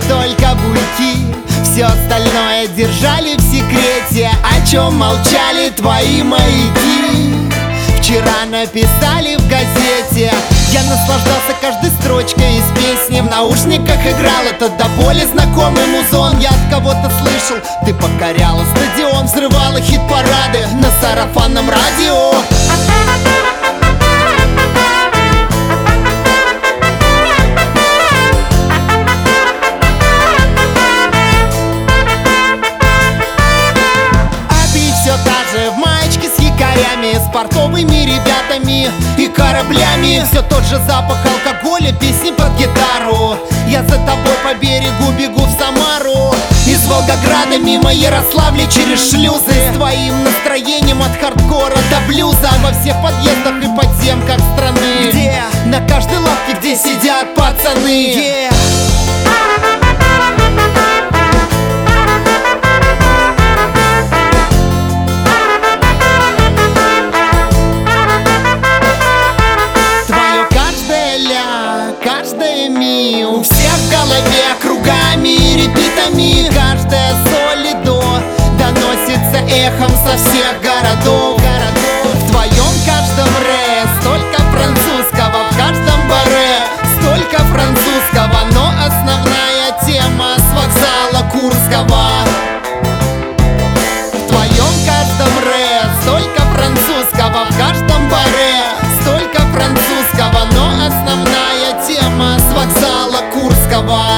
только буйки, все остальное держали в секрете. О чем молчали твои маяки, вчера написали в газете. Я наслаждался каждой строчкой из песни. В наушниках играл этот до боли знакомый музон. Я от кого-то слышал, ты покоряла стадион, взрывала хит-парады на сарафанном радио. В маечке с якорями, с портовыми ребятами и кораблями. Все тот же запах алкоголя, песни под гитару. Я за тобой по берегу бегу в Самару. Из Волгограда мимо Ярославля через шлюзы, с твоим настроением от хардкора до блюза. Во всех подъездах и подземках страны, где на каждой лавке, где сидят пацаны. Каждое ми у всех в голове кругами, репитами. Каждая соль и до доносится эхом со всех городов. В твоем каждом ре столько французского, в каждом баре столько французского. Но основная тема с вокзала Курского. В твоем каждом ре столько французского, в каждом баре столько французского. Но основная тема с вокзала Курского.